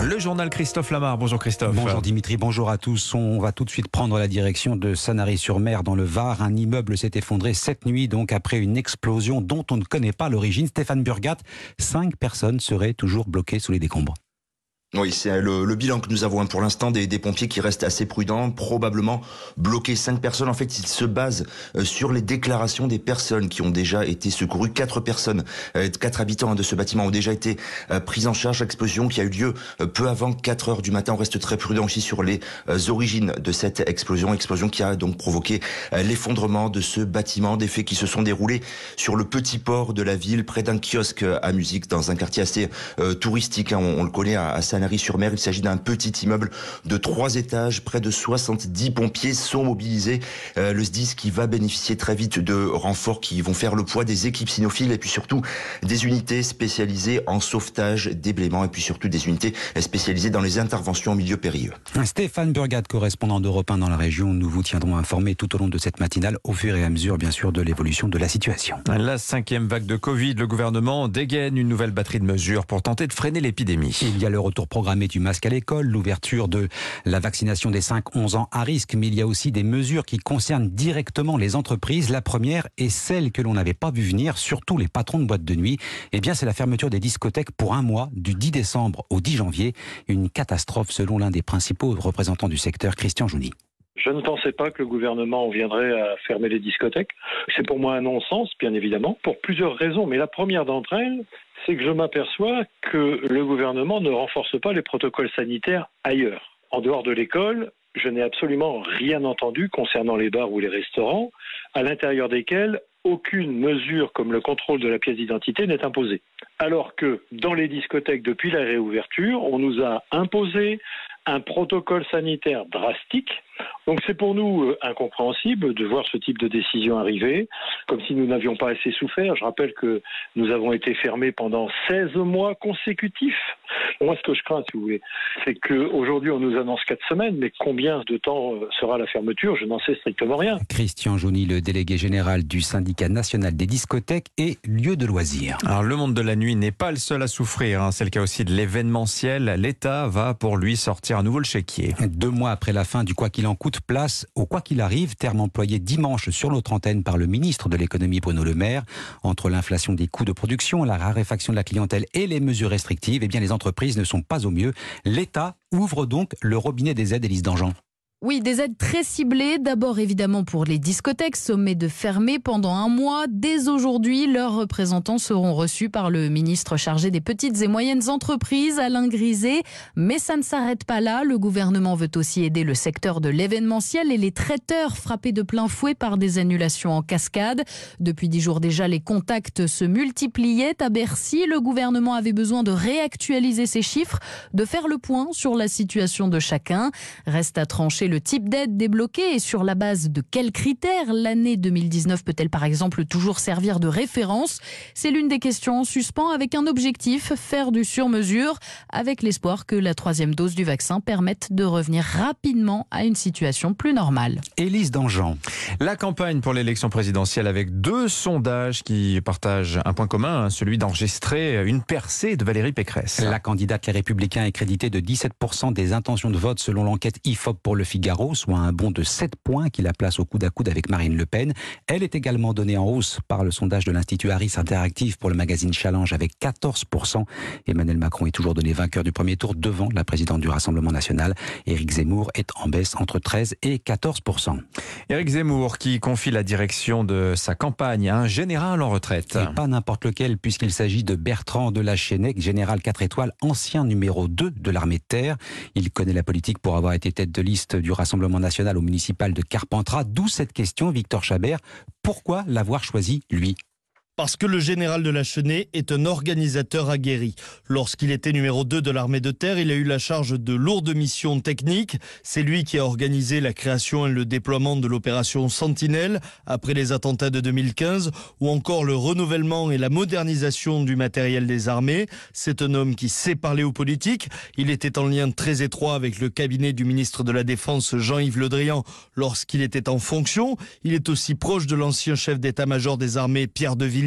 Le journal Christophe Lamar. Bonjour Christophe. Bonjour Dimitri, bonjour à tous. On va tout de suite prendre la direction de Sanary-sur-Mer dans le Var. Un immeuble s'est effondré cette nuit, donc après une explosion dont on ne connaît pas l'origine. Stéphane Burgat, 5 personnes seraient toujours bloquées sous les décombres. Oui, c'est le bilan que nous avons pour l'instant des pompiers qui restent assez prudents, probablement bloqués 5 personnes. En fait, ils se basent sur les déclarations des personnes qui ont déjà été secourues. 4 personnes, 4 habitants de ce bâtiment ont déjà été pris en charge. L'explosion qui a eu lieu peu avant 4 heures du matin. On reste très prudent aussi sur les origines de cette explosion. Explosion qui a donc provoqué l'effondrement de ce bâtiment. Des faits qui se sont déroulés sur le petit port de la ville, près d'un kiosque à musique, dans un quartier assez touristique. On le connaît à Sanary-sur-Mer. Il s'agit d'un petit immeuble de 3 étages. Près de 70 pompiers sont mobilisés. Le SDIS qui va bénéficier très vite de renforts qui vont faire le poids des équipes cynophiles et puis surtout des unités spécialisées en sauvetage, déblaiement et puis surtout des unités spécialisées dans les interventions en milieu périlleux. Stéphane Burgat, correspondant d'Europe 1 dans la région. Nous vous tiendrons informés tout au long de cette matinale au fur et à mesure, bien sûr, de l'évolution de la situation. La 5e vague de Covid, le gouvernement dégaine une nouvelle batterie de mesures pour tenter de freiner l'épidémie. Il y a le retour programmé du masque à l'école, l'ouverture de la vaccination des 5-11 ans à risque, mais il y a aussi des mesures qui concernent directement les entreprises. La première est celle que l'on n'avait pas vu venir, surtout les patrons de boîtes de nuit. Eh bien, c'est la fermeture des discothèques pour un mois, du 10 décembre au 10 janvier. Une catastrophe selon l'un des principaux représentants du secteur, Christian Jouni. Je ne pensais pas que le gouvernement viendrait à fermer les discothèques. C'est pour moi un non-sens, bien évidemment, pour plusieurs raisons. Mais la première d'entre elles, c'est que je m'aperçois que le gouvernement ne renforce pas les protocoles sanitaires ailleurs. En dehors de l'école, je n'ai absolument rien entendu concernant les bars ou les restaurants, à l'intérieur desquels aucune mesure comme le contrôle de la pièce d'identité n'est imposée. Alors que dans les discothèques, depuis la réouverture, on nous a imposé un protocole sanitaire drastique. Donc c'est pour nous incompréhensible de voir ce type de décision arriver, comme si nous n'avions pas assez souffert. Je rappelle que nous avons été fermés pendant 16 mois consécutifs. Moi, ce que je crains, si vous voulez, c'est qu'aujourd'hui, on nous annonce 4 semaines, mais combien de temps sera la fermeture? Je n'en sais strictement rien. Christian Jouni, le délégué général du syndicat national des discothèques et lieux de loisirs. Alors, le monde de la nuit n'est pas le seul à souffrir. C'est le cas aussi de l'événementiel. L'État va pour lui sortir à nouveau le chéquier. 2 mois après la fin du quoi qu'il en coûte, place au quoi qu'il arrive, terme employé dimanche sur notre antenne par le ministre de l'économie Bruno Le Maire. Entre l'inflation des coûts de production, la raréfaction de la clientèle et les mesures restrictives, eh bien les entreprises ne sont pas au mieux. L'État ouvre donc le robinet des aides, Élise Dangean. Oui, des aides très ciblées. D'abord, évidemment, pour les discothèques, sommées de fermer pendant un mois. Dès aujourd'hui, leurs représentants seront reçus par le ministre chargé des petites et moyennes entreprises, Alain Griset. Mais ça ne s'arrête pas là. Le gouvernement veut aussi aider le secteur de l'événementiel et les traiteurs frappés de plein fouet par des annulations en cascade. Depuis 10 jours déjà, les contacts se multipliaient à Bercy. Le gouvernement avait besoin de réactualiser ses chiffres, de faire le point sur la situation de chacun. Reste à trancher le type d'aide débloquée et sur la base de quels critères l'année 2019 peut-elle par exemple toujours servir de référence? C'est l'une des questions en suspens avec un objectif, faire du sur-mesure, avec l'espoir que la 3e dose du vaccin permette de revenir rapidement à une situation plus normale. Élise Dangean. La campagne pour l'élection présidentielle avec 2 sondages qui partagent un point commun, celui d'enregistrer une percée de Valérie Pécresse. La candidate Les Républicains est créditée de 17% des intentions de vote selon l'enquête IFOP pour le Figaro, soit un bond de 7 points qui la place au coude à coude avec Marine Le Pen. Elle est également donnée en hausse par le sondage de l'Institut Harris Interactive pour le magazine Challenge avec 14%. Emmanuel Macron est toujours donné vainqueur du premier tour devant la présidente du Rassemblement national. Éric Zemmour est en baisse entre 13 et 14%. Éric Zemmour qui confie la direction de sa campagne à un général en retraite. Et pas n'importe lequel puisqu'il s'agit de Bertrand de la Chênaique, général 4 étoiles, ancien numéro 2 de l'armée de terre. Il connaît la politique pour avoir été tête de liste du Rassemblement national au municipal de Carpentras. D'où cette question, Victor Chabert. Pourquoi l'avoir choisi, lui ? Parce que le général de la Chênaique est un organisateur aguerri. Lorsqu'il était numéro 2 de l'armée de terre, il a eu la charge de lourdes missions techniques. C'est lui qui a organisé la création et le déploiement de l'opération Sentinelle après les attentats de 2015 ou encore le renouvellement et la modernisation du matériel des armées. C'est un homme qui sait parler aux politiques. Il était en lien très étroit avec le cabinet du ministre de la Défense Jean-Yves Le Drian lorsqu'il était en fonction. Il est aussi proche de l'ancien chef d'état-major des armées Pierre de Villiers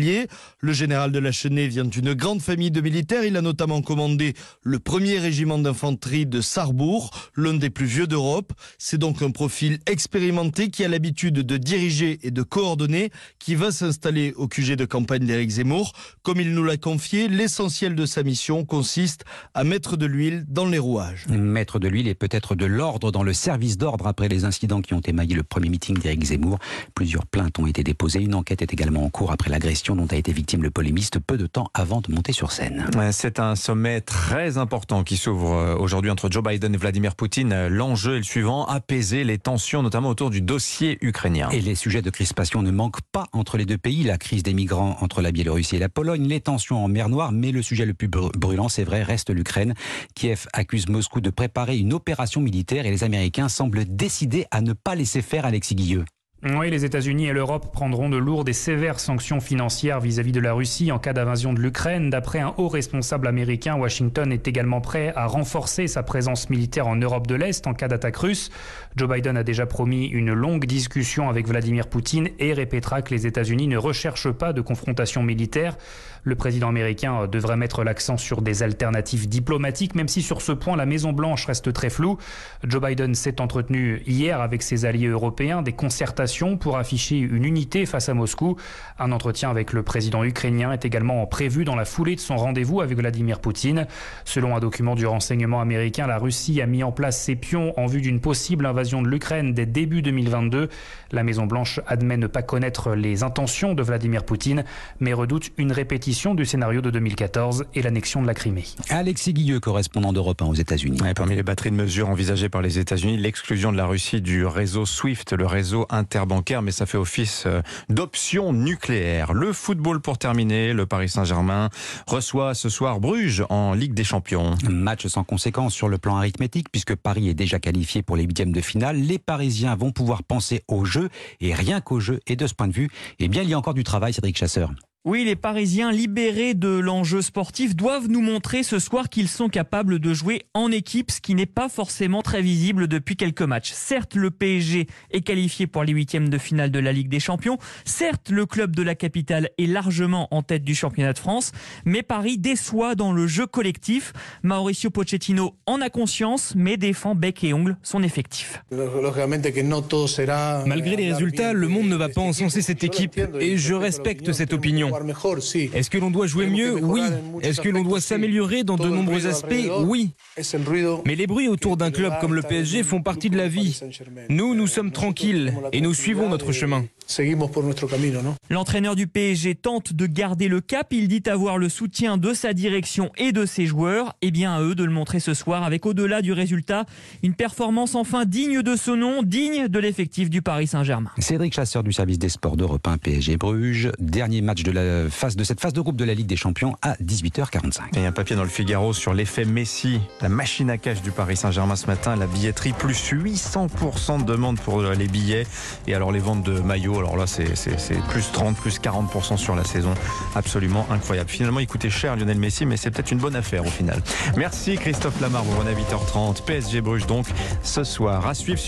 particulier. Le général de Lachenay vient d'une grande famille de militaires. Il a notamment commandé le 1er régiment d'infanterie de Sarrebourg, l'un des plus vieux d'Europe. C'est donc un profil expérimenté qui a l'habitude de diriger et de coordonner, qui va s'installer au QG de campagne d'Éric Zemmour. Comme il nous l'a confié, l'essentiel de sa mission consiste à mettre de l'huile dans les rouages. Mettre de l'huile et peut-être de l'ordre dans le service d'ordre après les incidents qui ont émaillé le premier meeting d'Éric Zemmour. Plusieurs plaintes ont été déposées. Une enquête est également en cours après l'agression dont a été victime le polémiste peu de temps avant de monter sur scène. C'est un sommet très important qui s'ouvre aujourd'hui entre Joe Biden et Vladimir Poutine. L'enjeu est le suivant, apaiser les tensions, notamment autour du dossier ukrainien. Et les sujets de crispation ne manquent pas entre les deux pays. La crise des migrants entre la Biélorussie et la Pologne, les tensions en mer Noire, mais le sujet le plus brûlant, c'est vrai, reste l'Ukraine. Kiev accuse Moscou de préparer une opération militaire et les Américains semblent décidés à ne pas laisser faire. Alexis Guilleux. Oui, les États-Unis et l'Europe prendront de lourdes et sévères sanctions financières vis-à-vis de la Russie en cas d'invasion de l'Ukraine. D'après un haut responsable américain, Washington est également prêt à renforcer sa présence militaire en Europe de l'Est en cas d'attaque russe. Joe Biden a déjà promis une longue discussion avec Vladimir Poutine et répétera que les États-Unis ne recherchent pas de confrontation militaire. Le président américain devrait mettre l'accent sur des alternatives diplomatiques, même si sur ce point la Maison-Blanche reste très floue. Joe Biden s'est entretenu hier avec ses alliés européens, des concertations pour afficher une unité face à Moscou. Un entretien avec le président ukrainien est également prévu dans la foulée de son rendez-vous avec Vladimir Poutine. Selon un document du renseignement américain, la Russie a mis en place ses pions en vue d'une possible invasion de l'Ukraine dès début 2022. La Maison-Blanche admet ne pas connaître les intentions de Vladimir Poutine, mais redoute une répétition du scénario de 2014 et l'annexion de la Crimée. Alexis Guilleux, correspondant d'Europe 1 aux États-Unis. Parmi les batteries de mesures envisagées par les États-Unis, l'exclusion de la Russie du réseau SWIFT, le réseau interbancaire, mais ça fait office d'option nucléaire. Le football pour terminer, le Paris Saint-Germain reçoit ce soir Bruges en Ligue des Champions. Match sans conséquence sur le plan arithmétique puisque Paris est déjà qualifié pour les huitièmes de finale. Les Parisiens vont pouvoir penser au jeu et rien qu'au jeu. Et de ce point de vue, eh bien, il y a encore du travail, Cédric Chasseur. Oui, les Parisiens libérés de l'enjeu sportif doivent nous montrer ce soir qu'ils sont capables de jouer en équipe, ce qui n'est pas forcément très visible depuis quelques matchs. Certes, le PSG est qualifié pour les huitièmes de finale de la Ligue des Champions. Certes, le club de la capitale est largement en tête du championnat de France. Mais Paris déçoit dans le jeu collectif. Mauricio Pochettino en a conscience, mais défend bec et ongle son effectif. Malgré les résultats, le monde ne va pas encenser cette équipe et je respecte cette opinion. Est-ce que l'on doit jouer mieux? Oui. Est-ce que l'on doit s'améliorer dans de nombreux aspects? Oui. Mais les bruits autour d'un club comme le PSG font partie de la vie. Nous sommes tranquilles et nous suivons notre chemin. L'entraîneur du PSG tente de garder le cap. Il dit avoir le soutien de sa direction et de ses joueurs. Et bien à eux de le montrer ce soir avec, au-delà du résultat, une performance enfin digne de ce nom, digne de l'effectif du Paris Saint-Germain. Cédric Chasseur du service des sports d'Europe 1, PSG Bruges. Dernier match de cette phase de groupe de la Ligue des Champions à 18h45. Il y a un papier dans le Figaro sur l'effet Messi, la machine à cash du Paris Saint-Germain ce matin. La billetterie, plus 800% de demande pour les billets. Et alors les ventes de maillots, alors là c'est plus 30, plus 40% sur la saison. Absolument incroyable. Finalement il coûtait cher Lionel Messi, mais c'est peut-être une bonne affaire au final. Merci Christophe Lamar, vous revenez à 8h30. PSG Bruges donc ce soir. À suivre.